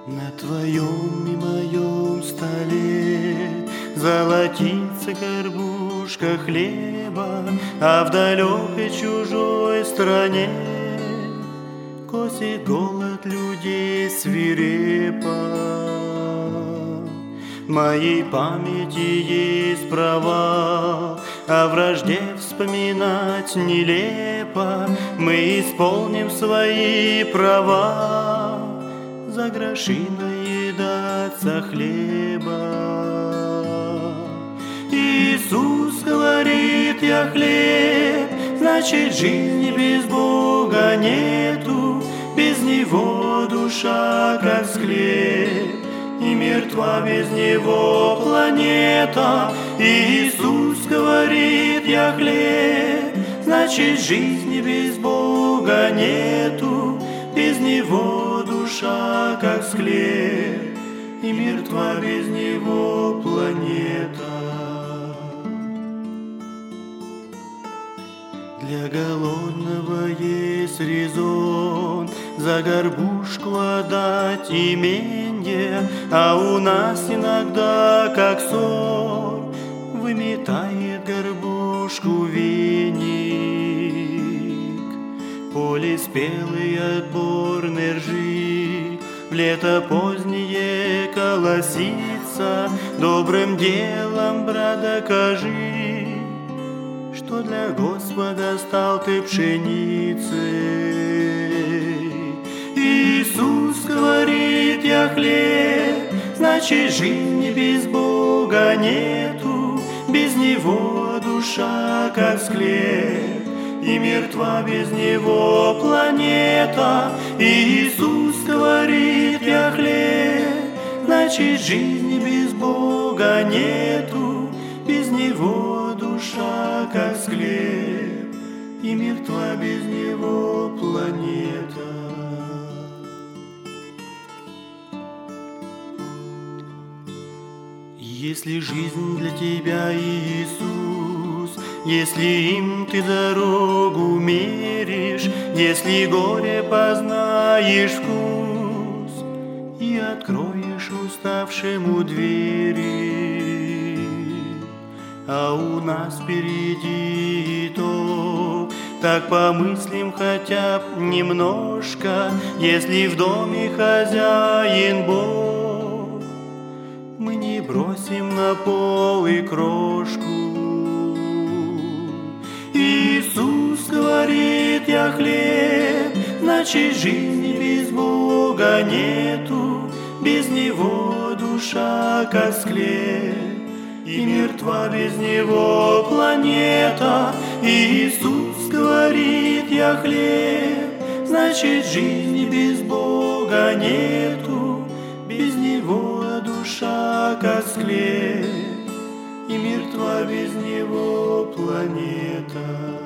На твоем и моем столе золотится горбушка хлеба, а в далекой чужой стране косит голод людей свирепо. В моей памяти есть провал, о вражде вспоминать нелепо. Мы исполним свои права, за гроши наедаться хлеба. Иисус говорит: я хлеб, значит жизни без Бога нету. Без Него душа как склеп, и мертва без Него планета. Иисус говорит: я хлеб, значит жизни без Бога нету. Без Него душа как склеп, и мертва без Него планета. Для голодного есть резон за горбушку отдать именье, а у нас иногда, как ссор, выметает горбушку веник. Поле спелый отборной ржи в лето позднее колосится. Добрым делом, брат, докажи, что для Господа стал ты пшеницей. Иисус говорит: я хлеб, значит жизни без Бога нету. Без Него душа как склеп, и мертва без Него планета. Иисус говорит: я хлеб, значит жизни без Бога нету. Без Него душа как склеп, и мертва без Него планета. Если жизнь для тебя Иисус, если им ты дорогу меришь, если горе познаешь вкус и откроешь уставшему двери, а у нас впереди итог, так помыслим хотя б немножко. Если в доме хозяин Бог, мы не бросим на пол и крошку. Иисус говорит: я хлеб, значит жизни без Бога нету. Без Него душа как склеп, и мертва без Него планета. Иисус говорит: я хлеб, значит жизни без Бога нету. Без Него душа как склеп, и мертва без Него планета.